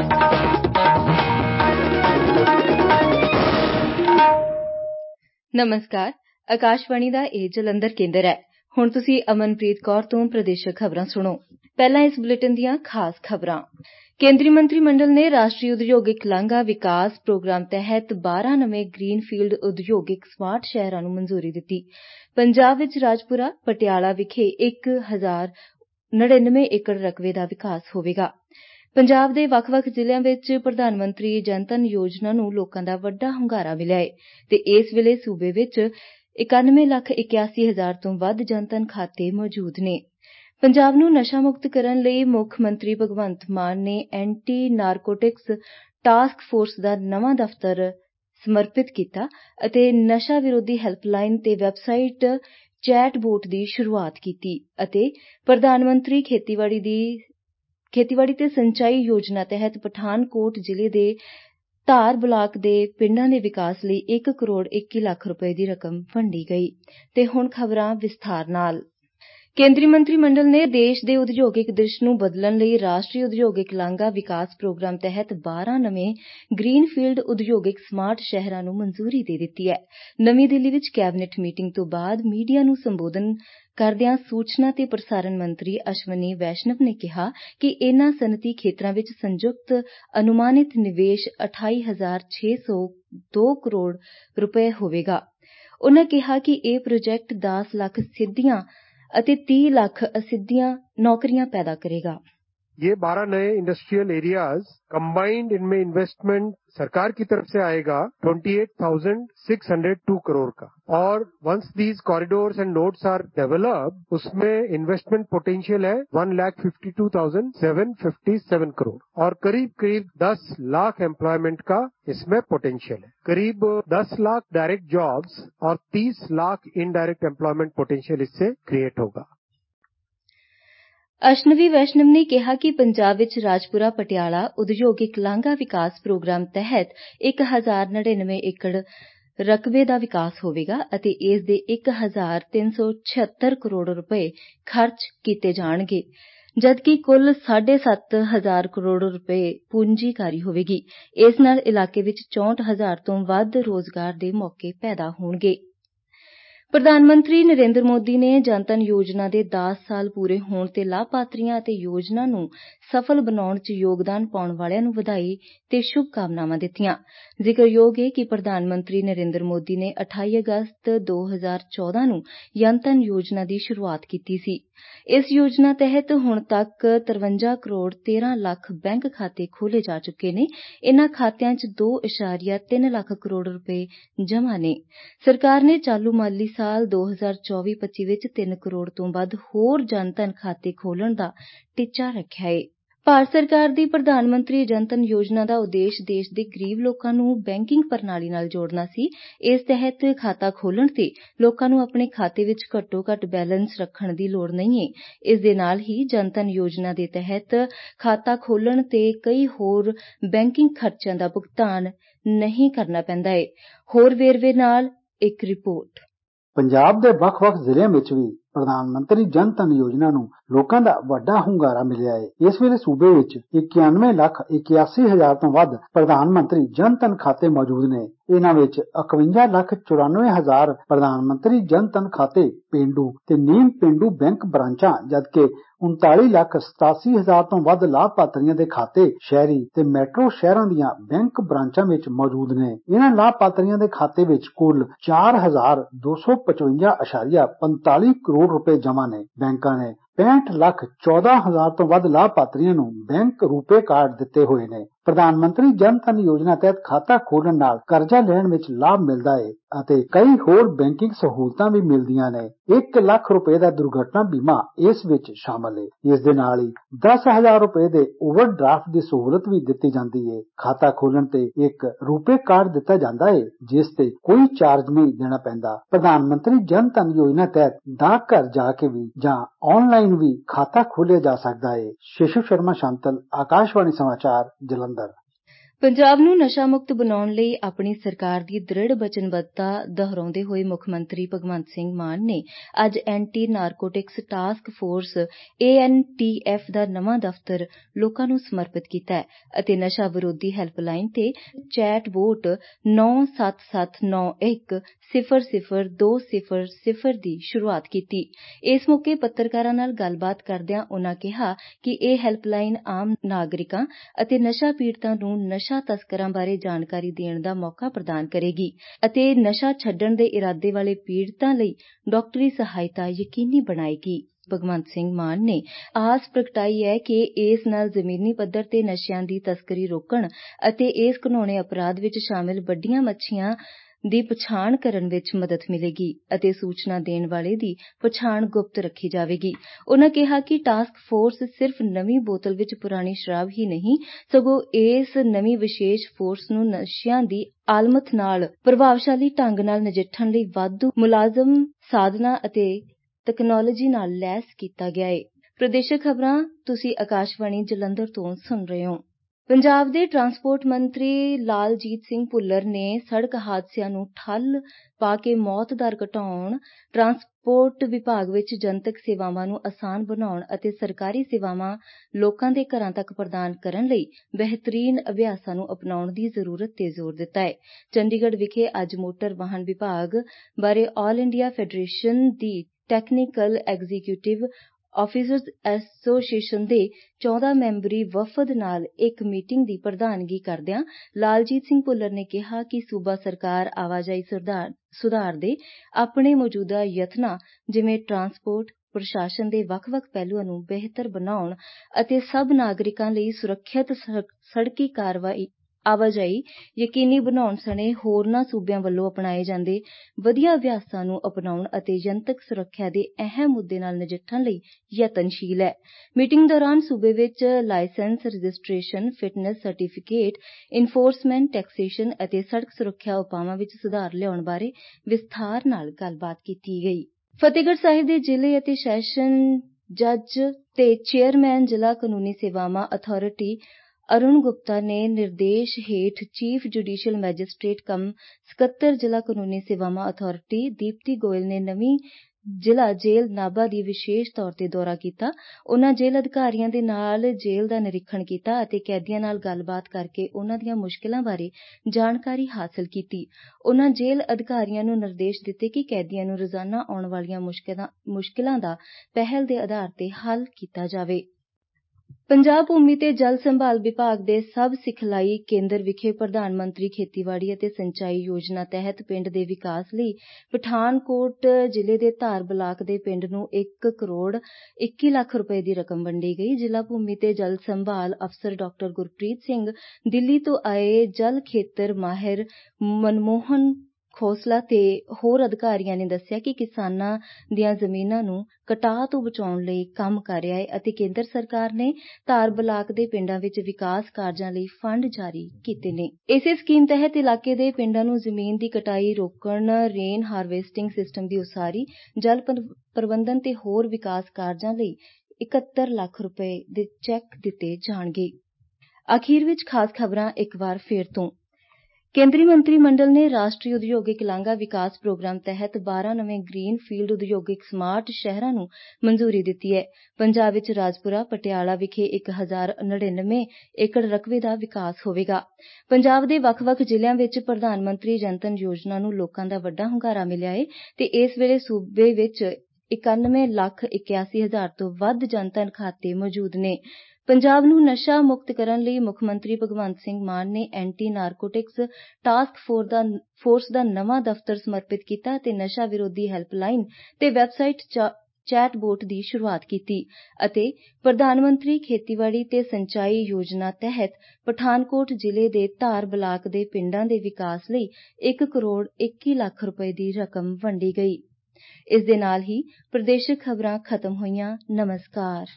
ਨਮਸਕਾਰ, ਆਕਾਸ਼ਵਾਣੀ ਦਾ ਇਹ ਜਲੰਧਰ ਕੇਂਦਰ ਹੈ। ਹੁਣ ਤੁਸੀਂ ਅਮਨਪ੍ਰੀਤ ਕੌਰ ਤੋਂ ਪ੍ਰਦੇਸ਼ਕ ਖਬਰਾਂ ਸੁਣੋ। ਪਹਿਲਾਂ ਇਸ ਬੁਲੇਟਿਨ ਦੀਆਂ ਖਾਸ ਖਬਰਾਂ। ਕੇਂਦਰੀ ਮੰਤਰੀ ਮੰਡਲ ਨੇ ਰਾਸ਼ਟਰੀ ਉਦਯੋਗਿਕ ਲਾਂਘਾ ਵਿਕਾਸ ਪ੍ਰੋਗਰਾਮ ਤਹਿਤ 12 ਨਵੇਂ ਗ੍ਰੀਨਫੀਲਡ ਉਦਯੋਗਿਕ ਸਮਾਰਟ ਸ਼ਹਿਰਾਂ ਨੂੰ ਮਨਜ਼ੂਰੀ ਦਿੱਤੀ। ਪੰਜਾਬ ਵਿੱਚ ਰਾਜਪੁਰਾ, ਪਟਿਆਲਾ ਵਿਖੇ 1099 ਏਕੜ ਰਕਬੇ ਦਾ ਵਿਕਾਸ ਹੋਵੇਗਾ। ਪੰਜਾਬ ਦੇ ਵੱਖ-ਵੱਖ ਜ਼ਿਲ੍ਹਿਆਂ ਵਿੱਚ ਪ੍ਰਧਾਨ ਮੰਤਰੀ ਜਨਧਨ ਯੋਜਨਾ ਨੂੰ ਲੋਕਾਂ ਦਾ ਵੱਡਾ ਹੁੰਗਾਰਾ ਮਿਲਿਆ ਏ ਤੇ ਇਸ ਵੇਲੇ ਸੂਬੇ ਵਿੱਚ 91,81,000 ਤੋਂ ਵੱਧ ਜਨਧਨ ਖਾਤੇ ਮੌਜੂਦ ਨੇ। ਪੰਜਾਬ ਨੂੰ ਨਸ਼ਾ ਮੁਕਤ ਕਰਨ ਲਈ ਮੁੱਖ ਮੰਤਰੀ ਭਗਵੰਤ ਮਾਨ ਨੇ ਐਂਟੀ ਨਾਰਕੋਟਿਕਸ ਟਾਸਕ ਫੋਰਸ ਦਾ ਨਵਾਂ ਦਫ਼ਤਰ ਸਮਰਪਿਤ ਕੀਤਾ ਅਤੇ ਨਸ਼ਾ ਵਿਰੋਧੀ ਹੈਲਪਲਾਈਨ ਤੇ ਵੈਬਸਾਈਟ ਚੈਟਬੋਟ ਦੀ ਸ਼ੁਰੂਆਤ ਕੀਤੀ ਅਤੇ ਪ੍ਰਧਾਨ ਮੰਤਰੀ ਖੇਤੀਬਾੜੀ ਤੇ ਸਿੰਚਾਈ ਯੋਜਨਾ ਤਹਿਤ ਪਠਾਨਕੋਟ ਜ਼ਿਲ੍ਹੇ ਦੇ ਧਾਰ ਬਲਾਕ ਦੇ ਪਿੰਡਾਂ ਦੇ ਵਿਕਾਸ ਲਈ 1 ਕਰੋੜ 21 ਲੱਖ ਰੁਪਏ ਦੀ ਰਕਮ ਵੰਡੀ ਗਈ। ਤੇ ਹੁਣ ਖਬਰਾਂ ਵਿਸਥਾਰ ਨਾਲ। ਕੇਂਦਰੀ ਮੰਤਰੀ ਮੰਡਲ ਨੇ ਦੇਸ਼ ਦੇ ਉਦਯੋਗਿਕ ਦ੍ਰਿਸ਼ ਨੂੰ ਬਦਲਣ ਲਈ ਰਾਸ਼ਟਰੀ ਉਦਯੋਗਿਕ ਲਾਂਘਾ ਵਿਕਾਸ ਪ੍ਰੋਗਰਾਮ ਤਹਿਤ 12 ਨਵੇਂ ਗ੍ਰੀਨਫੀਲਡ ਉਦਯੋਗਿਕ ਸਮਾਰਟ ਸ਼ਹਿਰਾਂ ਨੂੰ ਮਨਜ਼ੂਰੀ ਦੇ ਦਿੱਤੀ ਹੈ। ਨਵੀਂ ਦਿੱਲੀ ਵਿੱਚ ਕੈਬਨਿਟ ਮੀਟਿੰਗ ਤੋਂ ਬਾਅਦ ਮੀਡੀਆ ਨੂੰ ਸੰਬੋਧਨ ਕਰਦਿਆਂ ਸੂਚਨਾ ਤੇ ਪ੍ਰਸਾਰਣ ਮੰਤਰੀ ਅਸ਼ਵਨੀ ਵੈਸ਼ਨਵ ਨੇ ਕਿਹਾ ਕਿ ਇਨ੍ਹਾਂ ਸਨਅਤੀ ਖੇਤਰਾਂ ਵਿੱਚ ਸੰਯੁਕਤ ਅਨੁਮਾਨਿਤ ਨਿਵੇਸ਼ 28,602 ਕਰੋੜ ਰੁਪਏ ਹੋਵੇਗਾ। ਉਨ੍ਹਾਂ ਕਿਹਾ ਕਿ ਇਹ ਪ੍ਰੋਜੈਕਟ 10 ਲੱਖ ਸਿੱਧੀਆਂ ਅਤੇ 30 ਲੱਖ ਅਸਿੱਧੀਆਂ ਨੌਕਰੀਆਂ पैदा करेगा। ये 12 नए इंडस्ट्रियल एरियाज कंबाइंड इनमें इन्वेस्टमेंट सरकार की तरफ से आएगा 28,602 करोड़ का और once these corridors and nodes are developed उसमें इन्वेस्टमेंट पोटेंशियल है 1,52,757 करोड़ और करीब 10 लाख एम्प्लॉयमेंट का इसमें पोटेंशियल है। करीब 10 लाख डायरेक्ट जॉब्स और 30 लाख इनडायरेक्ट एम्प्लॉयमेंट पोटेंशियल इससे क्रिएट होगा। ਅਸ਼ਨਵੀ ਵੈਸ਼ਨਵ ਨੇ ਕਿਹਾ ਕਿ ਪੰਜਾਬ ਵਿੱਚ ਰਾਜਪੁਰਾ ਪਟਿਆਲਾ ਉਦਯੋਗਿਕ ਲਾਂਘਾ ਵਿਕਾਸ ਪ੍ਰੋਗਰਾਮ ਤਹਿਤ 1,099 ਏਕੜ ਰਕਬੇ ਦਾ ਵਿਕਾਸ ਹੋਵੇਗਾ ਅਤੇ ਇਸ ਦੇ 1,376 ਕਰੋੜ ਰੁਪਏ ਖਰਚ ਕੀਤੇ ਜਾਣਗੇ ਜਦਕਿ ਕੁੱਲ 7,500 ਕਰੋੜ ਰੁਪਏ ਪੂੰਜੀਕਾਰੀ ਹੋਵੇਗੀ। ਇਸ ਨਾਲ ਇਲਾਕੇ ਵਿੱਚ 64,000 ਤੋਂ ਵੱਧ ਰੋਜ਼ਗਾਰ ਦੇ ਮੌਕੇ ਪੈਦਾ ਹੋਣਗੇ। ਪ੍ਰਧਾਨ ਮੰਤਰੀ ਨਰਿੰਦਰ ਮੋਦੀ ਨੇ ਜਨਧਨ ਯੋਜਨਾ ਦੇ 10 ਸਾਲ ਪੂਰੇ ਹੋਣ ਤੇ ਲਾਭਪਾਤਰੀਆਂ ਅਤੇ ਯੋਜਨਾ ਨੂੰ ਸਫਲ ਬਣਾਉਣ 'ਚ ਯੋਗਦਾਨ ਪਾਉਣ ਵਾਲਿਆਂ ਨੂੰ ਵਧਾਈ ਤੇ ਸ਼ੁਭਕਾਮਨਾਵਾਂ ਦਿੱਤੀਆਂ। ਜ਼ਿਕਰਯੋਗ ਏ ਕਿ ਪ੍ਰਧਾਨ ਮੰਤਰੀ ਨਰਿੰਦਰ ਮੋਦੀ ਨੇ 28 ਅਗਸਤ 2014 ਨੂੰ ਜਨਧਨ ਯੋਜਨਾ ਦੀ ਸ਼ੁਰੂਆਤ ਕੀਤੀ ਸੀ। ਇਸ ਯੋਜਨਾ ਤਹਿਤ ਹੁਣ ਤੱਕ 53 ਕਰੋੜ 13 ਲੱਖ ਬੈਂਕ ਖਾਤੇ ਖੋਲ੍ਹੇ ਜਾ ਚੁੱਕੇ ਨੇ। ਇਨ੍ਹਾਂ ਖਾਤਿਆਂ 'ਚ 2.3 ਲੱਖ ਕਰੋੜ ਰੁਪਏ ਜਮ੍ਹਾਂ ਨੇ। ਸਰਕਾਰ ਨੇ ਚਾਲੂ ਮਾਲੀ ਸਾਲ 2024-25 ਵਿੱਚ 3 ਕਰੋੜ ਤੋਂ ਵੱਧ ਹੋਰ ਜਨਧਨ ਖਾਤੇ ਖੋਲ੍ਹਣ ਦਾ ਟੀਚਾ ਰੱਖਿਆ ਏ। ਭਾਰਤ ਸਰਕਾਰ ਦੀ ਪ੍ਰਧਾਨ ਮੰਤਰੀ ਜਨਧਨ ਯੋਜਨਾ ਦਾ ਉਦੇਸ਼ ਦੇਸ਼ ਦੇ ਗਰੀਬ ਲੋਕਾਂ ਨੂੰ ਬੈਂਕਿੰਗ ਪ੍ਰਣਾਲੀ ਨਾਲ ਜੋੜਨਾ ਸੀ। ਇਸ ਤਹਿਤ ਖਾਤਾ ਖੋਲ੍ਹਣ ਤੇ ਲੋਕਾਂ ਨੂੰ ਆਪਣੇ ਖਾਤੇ ਵਿੱਚ ਘੱਟੋ-ਘੱਟ ਬੈਲੈਂਸ ਰੱਖਣ ਦੀ ਲੋੜ ਨਹੀਂ ਏ। ਇਸ ਦੇ ਨਾਲ ਹੀ ਜਨਧਨ ਯੋਜਨਾ ਦੇ ਤਹਿਤ ਖਾਤਾ ਖੋਲ੍ਹਣ ਤੇ ਕਈ ਹੋਰ ਬੈਂਕਿੰਗ ਖਰਚਿਆਂ ਦਾ ਭੁਗਤਾਨ ਨਹੀਂ ਕਰਨਾ ਪੈਂਦਾ ਏ। ਹੋਰ ਵੇਰਵੇ ਨਾਲ ਇੱਕ ਰਿਪੋਰਟ। ਪੰਜਾਬ ਦੇ ਵੱਖ-ਵੱਖ ਜ਼ਿਲ੍ਹਿਆਂ ਵਿੱਚ ਵੀ ਪ੍ਰਧਾਨ ਮੰਤਰੀ ਜਨਧਨ ਯੋਜਨਾ ਨੂੰ ਲੋਕਾਂ ਦਾ ਵੱਡਾ ਹੁੰਗਾਰਾ ਮਿਲਿਆ ਹੈ। ਇਸ ਵੇਲੇ ਸੂਬੇ ਵਿੱਚ 91,81,000 ਤੋਂ ਵੱਧ ਪ੍ਰਧਾਨ ਮੰਤਰੀ ਜਨਧਨ ਖਾਤੇ ਮੌਜੂਦ ਨੇ। ਇਹਨਾਂ ਵਿੱਚ 51,94,000 ਪ੍ਰਧਾਨ ਮੰਤਰੀ ਜਨਧਨ ਖਾਤੇ ਪੇਂਡੂ ਤੇ ਨੀਮ ਪੇਂਡੂ ਬੈਂਕ ਬ੍ਰਾਂਚਾਂ ਜਦਕਿ 39,87,000 ਤੋਂ ਵੱਧ ਲਾਭਪਾਤਰੀਆਂ ਦੇ ਖਾਤੇ ਸ਼ਹਿਰੀ ਤੇ ਮੈਟਰੋ ਸ਼ਹਿਰਾਂ ਦੀਆਂ ਬੈਂਕ ਬ੍ਰਾਂਚਾਂ ਵਿੱਚ ਮੌਜੂਦ ਨੇ। ਇਹਨਾਂ ਲਾਭਪਾਤਰੀਆਂ ਦੇ ਖਾਤੇ ਵਿੱਚ ਕੁੱਲ 4,255.45 ਕਰੋੜ ਰੁਪਏ ਜਮ੍ਹਾਂ ਨੇ। ਬੈਂਕਾਂ ਨੇ 65,14,000 ਤੋਂ ਵੱਧ ਲਾਭਪਾਤਰੀਆਂ ਨੂੰ ਬੈਂਕ ਰੁਪੇ ਕਾਰਡ ਦਿੱਤੇ ਹੋਏ ਨੇ। ਪ੍ਰਧਾਨ ਮੰਤਰੀ ਜਨਧਨ ਯੋਜਨਾ ਤਹਿਤ ਖਾਤਾ ਖੋਲ੍ਹਣ ਨਾਲ ਕਰਜ਼ਾ ਲੈਣ ਵਿੱਚ ਲਾਭ ਮਿਲਦਾ ਹੈ ਅਤੇ ਕਈ ਹੋਰ ਬੈਂਕਿੰਗ ਸਹੂਲਤਾਂ ਵੀ ਮਿਲਦੀਆਂ ਨੇ। 1 ਲੱਖ ਰੁਪਏ ਦਾ ਦੁਰਘਟਨਾ ਬੀਮਾ ਇਸ ਵਿੱਚ ਸ਼ਾਮਲ ਹੈ। ਇਸ ਦੇ ਨਾਲ ਹੀ 10,000 ਰੁਪਏ ਦੇ ਓਵਰਡਰਾਫਟ ਦੀ ਸਹੂਲਤ ਵੀ ਦਿੱਤੀ ਜਾਂਦੀ ਹੈ। ਖਾਤਾ ਖੋਲ੍ਹਣ ਤੇ ਇੱਕ ਰੁਪੇ ਕਾਰਡ ਦਿੱਤਾ ਜਾਂਦਾ ਹੈ ਜਿਸ ਤੇ ਕੋਈ ਚਾਰਜ ਨਹੀਂ ਦੇਣਾ ਪੈਂਦਾ। ਪ੍ਰਧਾਨ ਮੰਤਰੀ ਜਨਧਨ ਯੋਜਨਾ ਤਹਿਤ ਡਾਕ ਘਰ ਜਾ ਕੇ ਵੀ ਜਾਂ ਆਨਲਾਈਨ ਵੀ ਖਾਤਾ ਖੋਲ੍ਹਿਆ ਜਾ ਸਕਦਾ ਹੈ। ਸ਼ਿਸ਼ੂ ਸ਼ਰਮਾ ਸ਼ਾਂਤਲ, ਆਕਾਸ਼ਵਾਣੀ ਸਮਾਚਾਰ, ਜਲੰਧਰ। ਪੰਜਾਬ ਨੂੰ ਨਸ਼ਾ ਮੁਕਤ ਬਣਾਉਣ ਲਈ ਆਪਣੀ ਸਰਕਾਰ ਦੀ ਦ੍ਰਿੜ ਵਚਨਬੱਧਤਾ ਦੁਹਰਾਉਂਦੇ ਹੋਏ ਮੁੱਖ ਮੰਤਰੀ ਭਗਵੰਤ ਸਿੰਘ ਮਾਨ ਨੇ ਅੱਜ anti narcotics task force ANTF ਦਾ ਨਵਾਂ ਦਫ਼ਤਰ ਲੋਕਾਂ ਨੂੰ ਸਮਰਪਿਤ ਕੀਤਾ ਹੈ ਅਤੇ ਨਸ਼ਾ ਵਿਰੋਧੀ ਹੈਲਪਲਾਈਨ ਤੇ ਚੈਟਬੋਟ 9771002000 ਦੀ ਸ਼ੁਰੂਆਤ ਕੀਤੀ। ਇਸ ਮੌਕੇ ਪੱਤਰਕਾਰਾਂ ਨਾਲ ਗੱਲਬਾਤ ਕਰਦਿਆਂ ਉਨ੍ਹਾਂ ਕਿਹਾ ਕਿ ਇਹ ਹੈਲਪਲਾਈਨ ਆਮ ਨਾਗਰਿਕਾਂ ਅਤੇ ਨਸ਼ਾ ਪੀੜਤਾਂ ਨੂੰ ਨਸ਼ਾ ਤਸਕਰਾਂ ਬਾਰੇ ਜਾਣਕਾਰੀ ਦੇਣ ਦਾ ਮੌਕਾ ਪ੍ਰਦਾਨ ਕਰੇਗੀ ਅਤੇ ਨਸ਼ਾ ਛੱਡਣ ਦੇ ਇਰਾਦੇ ਵਾਲੇ ਪੀੜਤਾਂ ਲਈ ਡਾਕਟਰੀ ਸਹਾਇਤਾ ਯਕੀਨੀ ਬਣਾਏਗੀ। ਭਗਵੰਤ ਸਿੰਘ ਮਾਨ ਨੇ ਆਸ ਪ੍ਰਗਟਾਈ ਹੈ ਕਿ ਇਸ ਨਾਲ ਜ਼ਮੀਨੀ ਪੱਧਰ ਤੇ ਨਸ਼ਿਆਂ ਦੀ ਤਸਕਰੀ ਰੋਕਣ ਅਤੇ ਇਸ ਘਿਨੌਣੇ ਅਪਰਾਧ ਵਿੱਚ ਸ਼ਾਮਲ ਵੱਡੀਆਂ ਮੱਛੀਆਂ ਦੀ ਪਛਾਣ ਕਰਨ ਵਿੱਚ ਮਦਦ ਮਿਲੇਗੀ ਅਤੇ ਸੂਚਨਾ ਦੇਣ ਵਾਲੇ ਦੀ ਪਛਾਣ ਗੁਪਤ ਰੱਖੀ ਜਾਵੇਗੀ। ਉਨ੍ਹਾਂ ਕਿਹਾ ਕਿ ਟਾਸਕ ਫੋਰਸ ਸਿਰਫ ਨਵੀਂ ਬੋਤਲ ਵਿੱਚ ਪੁਰਾਣੀ ਸ਼ਰਾਬ ਹੀ ਨਹੀਂ, ਸਗੋਂ ਇਸ ਨਵੀਂ ਵਿਸ਼ੇਸ਼ ਫੋਰਸ ਨੂੰ ਨਸ਼ਿਆਂ ਦੀ ਆਲਮਤ ਨਾਲ ਪ੍ਰਭਾਵਸ਼ਾਲੀ ਢੰਗ ਨਾਲ ਨਜਿੱਠਣ ਲਈ ਵਾਧੂ ਮੁਲਾਜ਼ਮ, ਸਾਧਨਾਂ ਅਤੇ ਤਕਨਾਲੋਜੀ ਨਾਲ ਲੈਸ ਕੀਤਾ ਗਿਆ ਹੈ। ਪ੍ਰਦੇਸ਼ਕ ਖਬਰਾਂ ਤੁਸੀਂ ਆਕਾਸ਼ਵਾਣੀ ਜਲੰਧਰ ਤੋਂ ਸੁਣ ਰਹੇ ਹੋ। ਪੰਜਾਬ ਦੇ ਟਰਾਂਸਪੋਰਟ ਮੰਤਰੀ ਲਾਲਜੀਤ ਸਿੰਘ ਭੁੱਲਰ ਨੇ ਸੜਕ ਹਾਦਸਿਆਂ ਨੂੰ ਠੱਲ੍ਹ ਪਾ ਕੇ ਮੌਤ ਦਰ ਘਟਾਉਣ, ਟਰਾਂਸਪੋਰਟ ਵਿਭਾਗ ਵਿੱਚ ਜਨਤਕ ਸੇਵਾਵਾਂ ਨੂੰ ਆਸਾਨ ਬਣਾਉਣ ਅਤੇ ਸਰਕਾਰੀ ਸੇਵਾਵਾਂ ਲੋਕਾਂ ਦੇ ਘਰਾਂ ਤੱਕ ਪ੍ਰਦਾਨ ਕਰਨ ਲਈ ਬਿਹਤਰੀਨ ਅਭਿਆਸਾਂ ਨੂੰ ਅਪਣਾਉਣ ਦੀ ਜ਼ਰੂਰਤ ਤੇ ਜ਼ੋਰ ਦਿੱਤਾ ਹੈ। ਚੰਡੀਗੜ੍ਹ ਵਿਖੇ ਅੱਜ ਮੋਟਰ ਵਾਹਨ ਵਿਭਾਗ ਬਾਰੇ ਆਲ ਇੰਡੀਆ ਫੈਡਰੇਸ਼ਨ ਦੀ ਟੈਕਨੀਕਲ ਐਗਜ਼ੀਕਿਊਟਿਵ ਆਫੀਸਰਜ਼ ਐਸੋਸੀਏਸ਼ਨ ਦੇ 14 ਮੈਂਬਰੀ ਵਫ਼ਦ ਨਾਲ ਇੱਕ ਮੀਟਿੰਗ ਦੀ ਪ੍ਰਧਾਨਗੀ ਕਰਦਿਆਂ ਲਾਲਜੀਤ ਸਿੰਘ ਭੁੱਲਰ ਨੇ ਕਿਹਾ ਕਿ ਸੂਬਾ ਸਰਕਾਰ ਆਵਾਜਾਈ ਸੁਧਾਰ ਦੇ ਆਪਣੇ ਮੌਜੂਦਾ ਯਤਨਾਂ ਜਿਵੇਂ ਟਰਾਂਸਪੋਰਟ ਪ੍ਰਸ਼ਾਸਨ ਦੇ ਵੱਖ-ਵੱਖ ਪਹਿਲੂਆਂ ਨੂੰ ਬਿਹਤਰ ਬਣਾਉਣ ਅਤੇ ਸਭ ਨਾਗਰਿਕਾਂ ਲਈ ਸੁਰੱਖਿਅਤ ਸੜਕੀ ਆਵਾਜਾਈ ਯਕੀਨੀ ਬਣਾਉਣ ਸਣੇ ਹੋਰਨਾਂ ਸੂਬਿਆਂ ਵੱਲੋਂ ਅਪਣਾਏ ਜਾਂਦੇ ਵਧੀਆ ਅਭਿਆਸਾਂ ਨੂੰ ਅਪਣਾਉਣ ਅਤੇ ਜਨਤਕ ਸੁਰੱਖਿਆ ਦੇ ਅਹਿਮ ਮੁੱਦੇ ਨਾਲ ਨਜਿੱਠਣ ਲਈ ਯਤਨਸ਼ੀਲ ਹੈ। ਮੀਟਿੰਗ ਦੌਰਾਨ ਸੂਬੇ ਵਿੱਚ licence, registration, fitness certificate, enforcement, taxation ਅਤੇ ਸੜਕ ਸੁਰੱਖਿਆ ਉਪਾਵਾਂ ਵਿੱਚ ਸੁਧਾਰ ਲਿਆਉਣ ਬਾਰੇ ਵਿਸਥਾਰ ਨਾਲ ਗੱਲਬਾਤ ਕੀਤੀ ਗਈ। ਫਤਿਹਗੜ੍ਹ ਸਾਹਿਬ ਦੇ ਜ਼ਿਲ੍ਹੇ ਅਤੇ ਸੈਸ਼ਨ ਜੱਜ ਤੇ ਚੇਅਰਮੈਨ ਜ਼ਿਲ੍ਹਾ ਕਾਨੂੰਨੀ ਸੇਵਾਵਾਂ ਅਥਾਰਟੀ ਅਰੁਣ ਗੁਪਤਾ ਨੇ ਨਿਰਦੇਸ਼ ਹੇਠ ਚੀਫ ਜੁਡੀਸ਼ੀਅਲ ਮੈਜਿਸਟ੍ਰੇਟ ਕਮ ਸਕੱਤਰ ਜ਼ਿਲ੍ਹਾ ਕਾਨੂੰਨੀ ਸੇਵਾਵਾਂ ਅਥਾਰਟੀ ਦੀਪਤੀ ਗੋਇਲ ਨੇ ਨਵੀਂ ਜ਼ਿਲ੍ਹਾ ਜੇਲ੍ਹ ਨਾਭਾ ਦੀ ਵਿਸ਼ੇਸ਼ ਤੌਰ ਤੇ ਦੌਰਾ ਕੀਤਾ। ਉਨ੍ਹਾਂ ਜੇਲ੍ਹ ਅਧਿਕਾਰੀਆਂ ਦੇ ਨਾਲ ਜੇਲ੍ਹ ਦਾ ਨਿਰੀਖਣ ਕੀਤਾ ਅਤੇ ਕੈਦੀਆਂ ਨਾਲ ਗੱਲਬਾਤ ਕਰਕੇ ਉਨ੍ਹਾਂ ਦੀਆਂ ਮੁਸ਼ਕਿਲਾਂ ਬਾਰੇ ਜਾਣਕਾਰੀ ਹਾਸਲ ਕੀਤੀ। ਉਨ੍ਹਾਂ ਜੇਲ੍ਹ ਅਧਿਕਾਰੀਆਂ ਨੂੰ ਨਿਰਦੇਸ਼ ਦਿੱਤੇ ਕਿ ਕੈਦੀਆਂ ਨੂੰ ਰੋਜ਼ਾਨਾ ਆਉਣ ਵਾਲੀਆਂ ਮੁਸ਼ਕਿਲਾਂ ਦਾ ਪਹਿਲ ਦੇ ਆਧਾਰ ਤੇ ਹੱਲ ਕੀਤਾ ਜਾਵੇ। ਪੰਜਾਬ ਭੂਮੀ ਤੇ ਜਲ ਸੰਭਾਲ ਵਿਭਾਗ ਦੇ ਸਬ ਸਿਖਲਾਈ ਕੇਂਦਰ ਵਿਖੇ ਪ੍ਰਧਾਨ ਮੰਤਰੀ ਖੇਤੀਬਾੜੀ ਅਤੇ ਸਿੰਚਾਈ ਯੋਜਨਾ ਤਹਿਤ ਪਿੰਡ ਦੇ ਵਿਕਾਸ ਲਈ ਪਠਾਨਕੋਟ ਜ਼ਿਲ੍ਹੇ ਦੇ ਧਾਰ ਬਲਾਕ ਦੇ ਪਿੰਡ ਨੂੰ 1 ਕਰੋੜ 21 ਲੱਖ ਰੁਪਏ ਦੀ ਰਕਮ ਵੰਡੀ ਗਈ। ਜ਼ਿਲ੍ਹਾ ਭੂਮੀ ਤੇ ਜਲ ਸੰਭਾਲ ਅਫਸਰ ਡਾਕਟਰ ਗੁਰਪ੍ਰੀਤ ਸਿੰਘ, ਦਿੱਲੀ ਤੋਂ ਆਏ ਜਲ ਖੇਤਰ ਮਾਹਿਰ ਮਨਮੋਹਨ ਖੋਸਲਾ ਤੇ ਹੋਰ ਅਧਿਕਾਰੀਆਂ ਨੇ ਦੱਸਿਆ ਕਿ ਕਿਸਾਨਾਂ ਦੀਆਂ ਜ਼ਮੀਨਾਂ ਨੂੰ ਕਟਾਅ ਤੋਂ ਬਚਾਉਣ ਲਈ ਕੰਮ ਕਰ ਰਿਹਾ ਹੈ ਅਤੇ ਕੇਂਦਰ ਸਰਕਾਰ ਨੇ ਧਾਰ ਬਲਾਕ ਦੇ ਪਿੰਡਾਂ ਵਿੱਚ ਵਿਕਾਸ ਕਾਰਜਾਂ ਲਈ ਫੰਡ ਜਾਰੀ ਕੀਤੇ ਨੇ। ਇਸੇ ਸਕੀਮ ਤਹਿਤ ਇਲਾਕੇ ਦੇ ਪਿੰਡਾਂ ਨੂੰ ਜ਼ਮੀਨ ਦੀ ਕਟਾਈ ਰੋਕਣ, ਰੇਨ ਹਾਰਵੈਸਟਿੰਗ ਸਿਸਟਮ ਦੀ ਉਸਾਰੀ, ਜਲ ਪ੍ਰਬੰਧਨ ਤੇ ਹੋਰ ਵਿਕਾਸ ਕਾਰਜਾਂ ਲਈ 71 ਲੱਖ ਰੁਪਏ ਦੇ ਚੈੱਕ ਦਿੱਤੇ ਜਾਣਗੇ। ਅਖੀਰ ਵਿੱਚ ਖਾਸ ਖਬਰਾਂ ਇੱਕ ਵਾਰ ਫੇਰ ਤੋਂ। ਕੇਂਦਰੀ ਮੰਤਰੀ ਮੰਡਲ ਨੇ ਰਾਸ਼ਟਰੀ ਉਦਯੋਗਿਕ ਲਾਂਘਾ ਵਿਕਾਸ ਪ੍ਰੋਗਰਾਮ ਤਹਿਤ 12 ਨਵੇਂ ਗ੍ਰੀਨ ਫੀਲਡ ਉਦਯੋਗਿਕ ਸਮਾਰਟ ਸ਼ਹਿਰਾਂ ਨੂੰ ਮਨਜ਼ੂਰੀ ਦਿੱਤੀ ਹੈ। ਪੰਜਾਬ ਵਿੱਚ ਰਾਜਪੁਰਾ, ਪਟਿਆਲਾ ਵਿਖੇ 1099 ਏਕੜ ਰਕਬੇ ਦਾ ਵਿਕਾਸ ਹੋਵੇਗਾ। ਪੰਜਾਬ ਦੇ ਵੱਖ-ਵੱਖ ਜ਼ਿਲ੍ਹਿਆਂ ਵਿੱਚ ਪ੍ਰਧਾਨ ਮੰਤਰੀ ਜਨਧਨ ਯੋਜਨਾ ਨੂੰ ਲੋਕਾਂ ਦਾ ਵੱਡਾ ਹੁੰਗਾਰਾ ਮਿਲਿਆ ਹੈ ਤੇ ਇਸ ਵੇਲੇ ਸੂਬੇ ਵਿੱਚ 91,81,000 ਤੋਂ ਵੱਧ ਜਨਧਨ ਖਾਤੇ ਮੌਜੂਦ ਨੇ। ਪੰਜਾਬ ਨੂੰ ਨਸ਼ਾ ਮੁਕਤ ਕਰਨ ਲਈ ਮੁੱਖ ਮੰਤਰੀ ਭਗਵੰਤ ਸਿੰਘ ਮਾਨ ਨੇ ਐਂਟੀ ਨਾਰਕੋਟਿਕਸ ਟਾਸਕ ਫੋਰਸ ਦਾ ਨਵਾਂ ਦਫ਼ਤਰ ਸਮਰਪਿਤ ਕੀਤਾ ਅਤੇ ਨਸ਼ਾ ਵਿਰੋਧੀ ਹੈਲਪਲਾਈਨ ਤੇ ਵੈਬਸਾਈਟ ਚੈਟਬੋਟ ਦੀ ਸ਼ੁਰੂਆਤ ਕੀਤੀ ਅਤੇ ਪ੍ਰਧਾਨ ਮੰਤਰੀ ਖੇਤੀਬਾੜੀ ਤੇ ਸਿੰਚਾਈ ਯੋਜਨਾ ਤਹਿਤ ਪਠਾਨਕੋਟ ਜ਼ਿਲ੍ਹੇ ਦੇ ਧਾਰ ਬਲਾਕ ਦੇ ਪਿੰਡਾਂ ਦੇ ਵਿਕਾਸ ਲਈ 1 ਕਰੋੜ 21 ਲੱਖ ਰੁਪਏ ਦੀ ਰਕਮ ਵੰਡੀ ਗਈ। ਇਸ ਦੇ ਨਾਲ ਹੀ ਪ੍ਰਦੇਸ਼ਕ ਖਬਰਾਂ ਖਤਮ ਹੋਈਆਂ। ਨਮਸਕਾਰ।